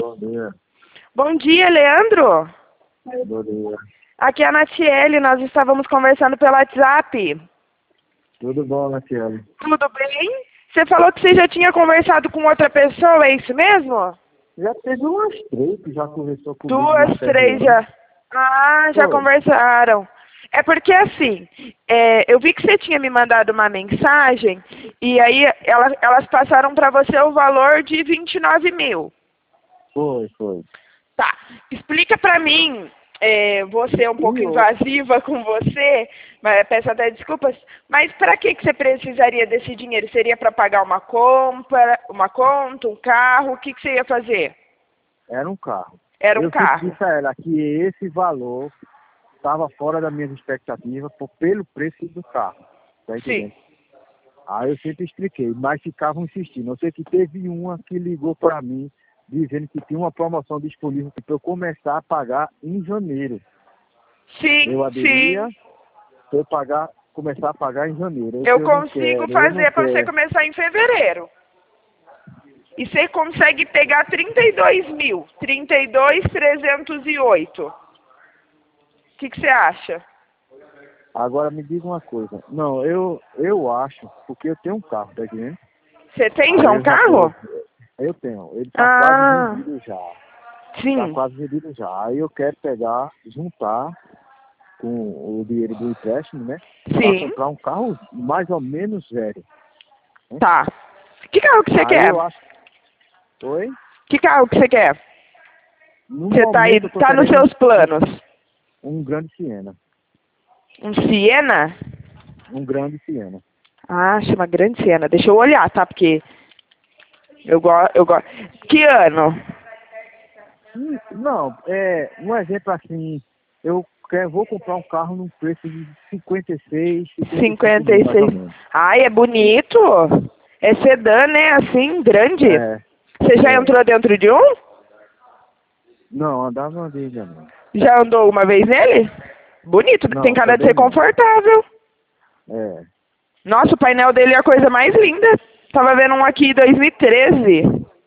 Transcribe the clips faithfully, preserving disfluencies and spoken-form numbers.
Bom dia. Bom dia, Leandro. Bom dia. Aqui é a Natiele, nós estávamos conversando pelo WhatsApp. Tudo bom, Natiele? Tudo bem? Você falou que você já tinha conversado com outra pessoa, é isso mesmo? Já teve umas três que já conversou comigo. Duas, três já. Ah, já Foi. conversaram. É porque assim, é, eu vi que você tinha me mandado uma mensagem e aí ela, elas passaram para você o valor de vinte e nove mil. Foi, foi. Tá, explica pra mim, é, vou ser um pouco E eu- invasiva com você, mas peço até desculpas, mas para que, que você precisaria desse dinheiro? Seria para pagar uma compra, uma conta, um carro? O que, que você ia fazer? Era um carro. Era um eu carro. sempre disse a ela que esse valor estava fora das minhas expectativas por, pelo preço do carro. Tá entendendo? Sim. Aí eu sempre expliquei, mas ficavam insistindo. Eu sei que teve uma que ligou para mim dizendo que tinha uma promoção disponível para eu começar a pagar em janeiro. Sim, Eu aderia sim. para eu pagar, começar a pagar em janeiro. Eu Eu não consigo quero, eu não fazer para você quero. começar em fevereiro. E você consegue pegar trinta e dois mil, trinta e dois mil trezentos e oito. O que, que você acha? Agora me diga uma coisa. Não, eu, eu acho, porque eu tenho um carro, tá entendendo? Você tem Aí já eu um carro? tô- eu tenho. Ele tá Ah, quase vendido já. Tá sim. quase vendido já. Aí eu quero pegar, juntar com o dinheiro do empréstimo, né? Pra Sim. comprar um carro mais ou menos velho. Tá. Que carro que você Aí quer? eu acho. Oi? Que carro que você quer? No Você tá aí, momento eu tô tá nos querendo seus planos? um, um grande Siena. Um Siena? Um grande Siena. Ah, chama Grande Siena. Deixa eu olhar, tá? Porque eu gosto, eu gosto. Que ano? Hum, Não, é um exemplo assim, eu quero, vou comprar um carro num preço de cinquenta e seis, cinquenta mil, e mais ou seis. menos. Ai, é bonito. É sedã, né? Assim, grande. É, Você já é. entrou dentro de um? Não, andava dele, não. Já andou uma vez nele? Bonito, tem Não, cara de também ser não. confortável. É. Nossa, o painel dele é a coisa mais linda. Tava vendo um aqui em dois mil e treze.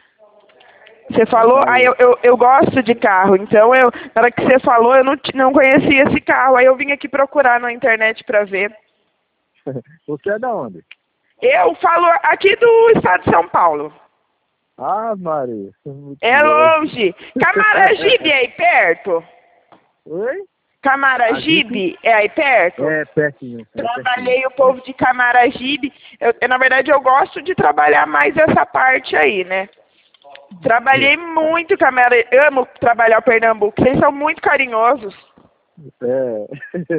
Você falou, Mas aí eu, eu, eu gosto de carro, então eu, na hora que você falou, eu não, ti- não conhecia esse carro, aí eu vim aqui procurar na internet pra ver. você é da onde? Eu falo aqui do estado de São Paulo. Ah, Maria, muito É longe. longe. Camaragibe é aí perto? Oi? Camaragibe é aí perto? É pertinho. É pertinho. Trabalhei o povo de Camaragibe. Eu, eu, na verdade, eu gosto de trabalhar mais essa parte aí, né? Trabalhei muito Camara... Amo trabalhar o Pernambuco. Vocês são muito carinhosos. É.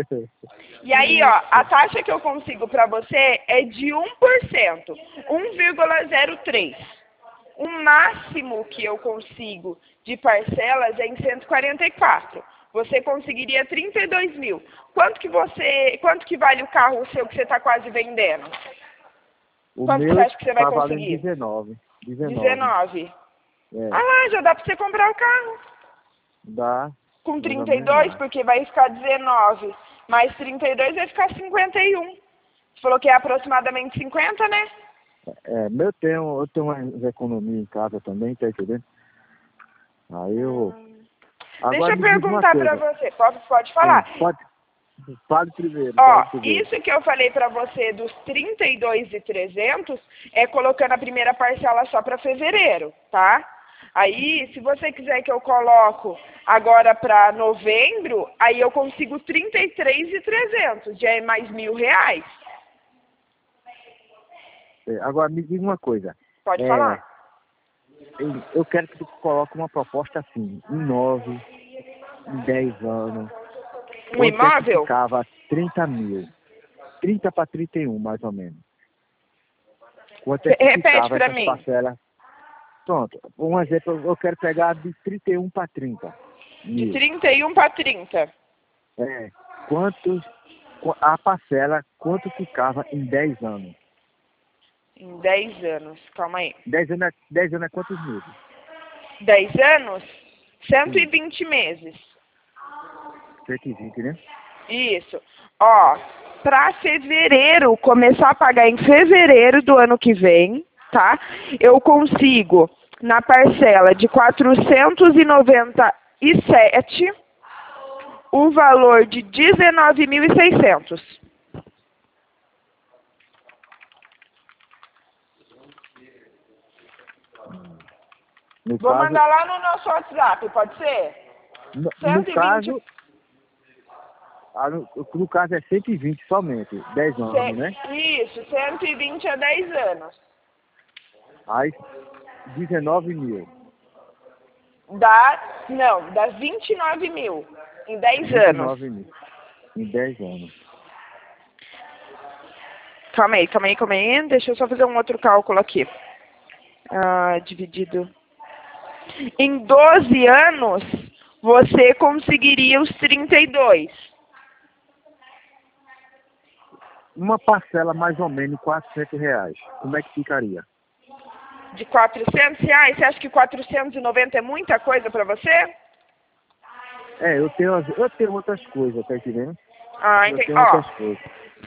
E aí, ó, a taxa que eu consigo pra você é de um por cento. um vírgula zero três. O máximo que eu consigo de parcelas é em cento e quarenta e quatro. Você conseguiria trinta e dois mil. Quanto que você, quanto que vale o carro seu que você está quase vendendo? O Quanto que meu você acha que você vai tá valendo conseguir? dezenove. dezenove. dezenove. É. Ah lá, já dá para você comprar o carro. Dá. Com mais ou trinta e menos dois, dá. porque vai ficar dezenove. Mais trinta e dois vai ficar cinquenta e um. Você falou que é aproximadamente cinquenta, né? É, meu tenho, eu tenho umas economias em casa também, tá entendendo? Aí eu. Deixa Agora eu me diz uma perguntar pra coisa. você. Pode, pode Hum, falar. Pode, fale primeiro, Ó, fale primeiro. isso que eu falei pra você dos trinta e dois mil e trezentos é colocando a primeira parcela só pra fevereiro, tá? Aí, se você quiser que eu coloco agora pra novembro, aí eu consigo trinta e três mil e trezentos, já é mais mil reais. É, agora me diga uma coisa. Pode É, falar. eu, eu quero que tu coloque uma proposta assim, em nove, em dez anos. Um Quanto é que imóvel? ficava? trinta mil. trinta para trinta e um, mais ou menos. Quanto é que Repete ficava pra essas mim. parcelas? Pronto, um exemplo, eu quero pegar de trinta e um para trinta De mil. trinta e um para trinta. É, quantos, qu- a parcela, quanto ficava em dez anos? Em dez anos. Calma aí. dez anos, é- dez anos é quantos meses? dez anos? cento e vinte meses. cento e vinte, né? Isso. Ó, para fevereiro, começar a pagar em fevereiro do ano que vem, tá? Eu consigo na parcela de quatrocentos e noventa e sete, o valor de dezenove mil e seiscentos. No Vou caso, mandar lá no nosso WhatsApp, pode ser? no, no cento e vinte. caso, ah, no, no caso é cento e vinte somente, dez anos, Ce- né? Isso, cento e vinte a dez anos. Aí, dezenove mil. Dá, não, dá vinte e nove mil em dez anos. vinte e nove mil. Em dez anos. Calma aí, calma aí, calma aí. Deixa eu só fazer um outro cálculo aqui. Ah, dividido. Em doze anos, você conseguiria os trinta e dois. Uma parcela mais ou menos quatrocentos reais. Como é que ficaria? De quatrocentos reais? Você acha que quatrocentos e noventa é muita coisa para você? É, eu tenho, as- eu tenho outras coisas, tá entendendo? Ah, Eu entendi. tenho Ó, outras coisas.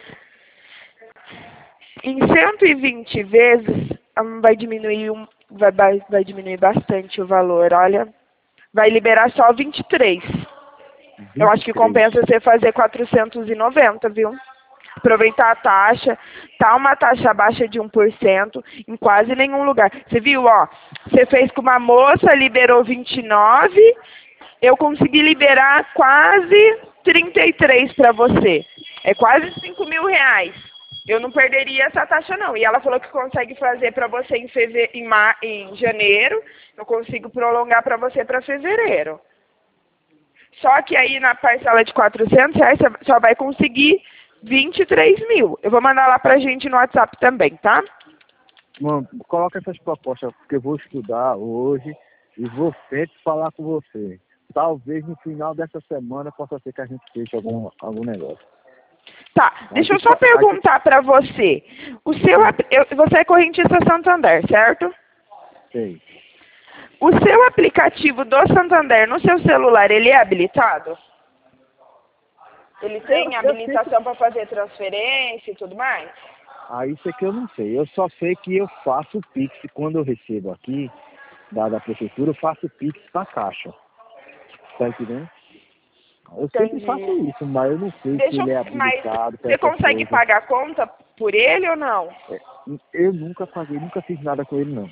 em cento e vinte vezes, hum, vai diminuir, um, vai, vai, vai diminuir bastante o valor, olha. Vai liberar só vinte e três. Eu acho que vinte e três. compensa você fazer quatrocentos e noventa, viu? Aproveitar a taxa, tá uma taxa baixa de um por cento em quase nenhum lugar. Você viu, ó, você fez com uma moça, liberou vinte e nove, eu consegui liberar quase trinta e três para você. É quase cinco mil reais. Eu não perderia essa taxa não. E ela falou que consegue fazer para você em, feve... em, ma... em janeiro, eu consigo prolongar para você para fevereiro. Só que aí na parcela de quatrocentos reais você só vai conseguir vinte e três mil. Eu vou mandar lá pra gente no WhatsApp também, tá? Mano, coloca essas propostas, porque eu vou estudar hoje e vou sempre falar com você. Talvez no final dessa semana possa ser que a gente feche algum, algum negócio. Tá, deixa eu só perguntar pra você. O seu, ap- eu- você é correntista Santander, certo? Sei. O seu aplicativo do Santander no seu celular, ele é habilitado? Ele tem Eu- eu habilitação para fazer transferência e tudo mais? Ah, isso é que eu não sei. Eu só sei que eu faço o Pix quando eu recebo aqui, da, da prefeitura, eu faço o Pix pra caixa. Tá entendendo? Eu sempre Entendi. faço isso, mas eu não sei se Deixa ele é eu, mas habilitado. pra você essas consegue coisas. pagar a conta por ele ou não? É, Eu nunca paguei, nunca fiz nada com ele, não.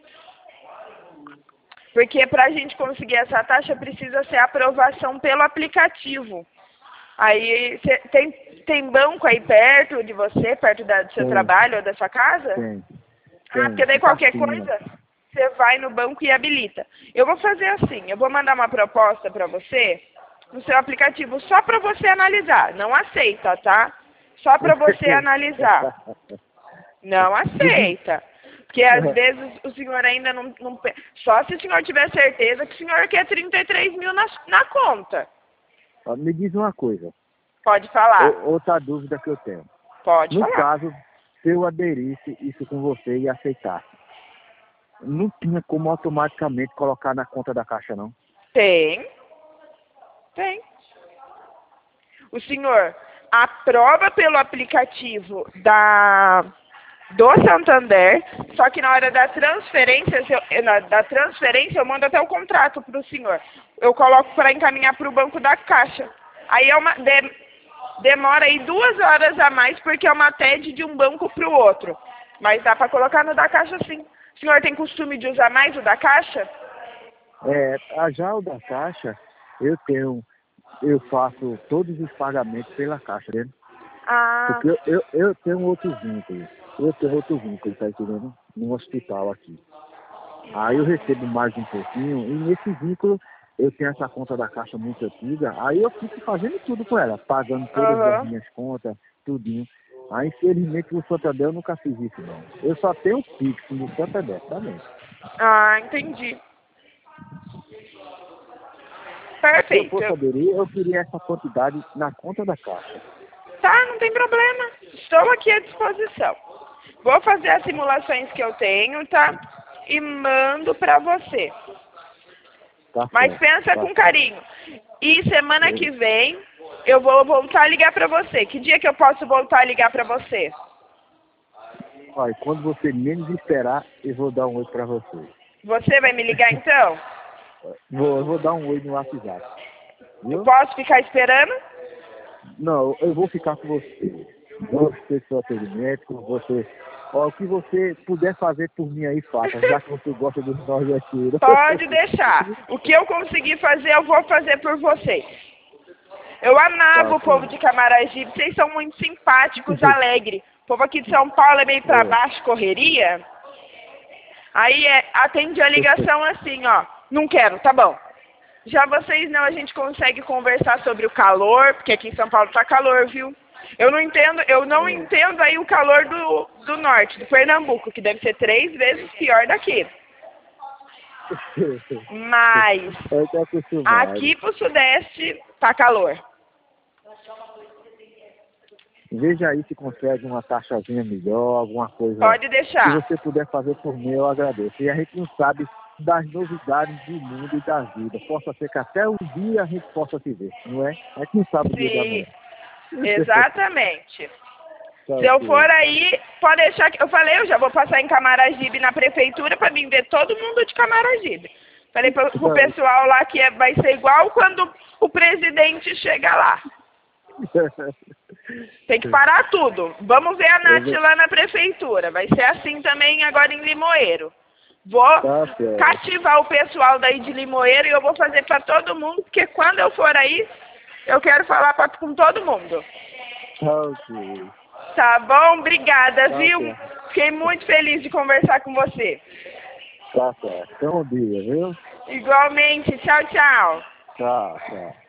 Porque para a gente conseguir essa taxa precisa ser aprovação pelo aplicativo. Aí cê, tem, tem banco aí perto de você, perto da, do seu Tem. trabalho ou da sua casa? Tem. Ah, Tem. porque daí qualquer Facinho. coisa, você vai no banco e habilita. Eu vou fazer assim, eu vou mandar uma proposta para você no seu aplicativo só para você analisar. Não aceita, tá? Só para você analisar. Não aceita. Porque às vezes o senhor ainda não, não... pe- Só se o senhor tiver certeza que o senhor quer trinta e três mil na, na conta. Ó, Me diz uma coisa. Pode falar. o- Outra dúvida que eu tenho. Pode No falar. caso, se eu aderisse isso com você e aceitasse, não tinha como automaticamente colocar na conta da Caixa, não? Tem. Tem. O senhor aprova pelo aplicativo da, do Santander, só que na hora da transferência, se eu, na- da transferência eu mando até o contrato para o senhor. Eu coloco para encaminhar para o banco da Caixa. Aí é uma, de- demora aí duas horas a mais, porque é uma T E D de um banco para o outro. Mas dá para colocar no da Caixa sim. O senhor tem costume de usar mais o da Caixa? É, a- já o da Caixa, eu tenho, eu faço todos os pagamentos pela Caixa, né? Ah, Porque eu, eu, eu tenho outro vínculo, eu tenho outro vínculo, tá entendendo? No hospital aqui. Aí eu recebo mais um pouquinho, e nesse vínculo eu tenho essa conta da Caixa muito antiga, aí eu fico fazendo tudo com ela, pagando todas Aham. as minhas contas, tudinho. Aí infelizmente no Santander eu nunca fiz isso não. Eu só tenho o Pix no Santander, tá bem? ah, entendi. Se eu Perfeito. fosse aderir, eu queria essa quantidade na conta da Caixa. Tá, não tem problema. Estou aqui à disposição. Vou fazer as simulações que eu tenho, tá? E mando pra você. Tá Mas certo, pensa tá com certo. carinho. E semana Sim. que vem eu vou voltar a ligar pra você. Que dia que eu posso voltar a ligar pra você? Olha, quando você menos esperar, eu vou dar um oi pra você. Você vai me ligar então? Vou, eu vou dar um oi no WhatsApp. Viu? Eu posso ficar esperando? Não, eu vou ficar com você. Vou ter seu atendimento, com você. Ó, o que você puder fazer por mim aí, faça, já que você gosta dos nordestinos. Pode deixar. O que eu conseguir fazer, eu vou fazer por vocês. Eu amava Tá, o povo de Camaragibe, vocês são muito simpáticos, alegres. O povo aqui de São Paulo é meio pra É. baixo, correria. Aí é, atende a ligação assim, ó. Não quero, tá bom. Já vocês não, a gente consegue conversar sobre o calor, porque aqui em São Paulo tá calor, viu? Eu não entendo, eu não entendo aí o calor do, do norte, do Pernambuco, que deve ser três vezes pior daqui. Mas Eu tô acostumado. aqui pro sudeste tá calor. Veja aí se consegue uma taxazinha melhor, alguma coisa. Pode deixar. Se você puder fazer por mim, eu agradeço. E a gente não sabe das novidades do mundo e da vida. Possa ser que até um dia a gente possa se ver, não é? A gente não sabe o dia da Sim, manhã. exatamente. Tá Se eu ok. for aí, pode deixar que... Eu falei, eu já vou passar em Camaragibe na prefeitura para vir ver todo mundo de Camaragibe. Falei pro, pro pessoal lá que é, vai ser igual quando o presidente chega lá. Tem que parar tudo. Vamos ver a Nath lá na prefeitura. Vai ser assim também agora em Limoeiro. Vou Tá certo. cativar o pessoal daí de Limoeiro e eu vou fazer para todo mundo, porque quando eu for aí, eu quero falar pra, com todo mundo. Tá ok. Tá bom? Obrigada, Tá viu? certo. Fiquei muito feliz de conversar com você. Tá certo. Bom dia, viu? Igualmente. Tchau, tchau. Tchau, tchau.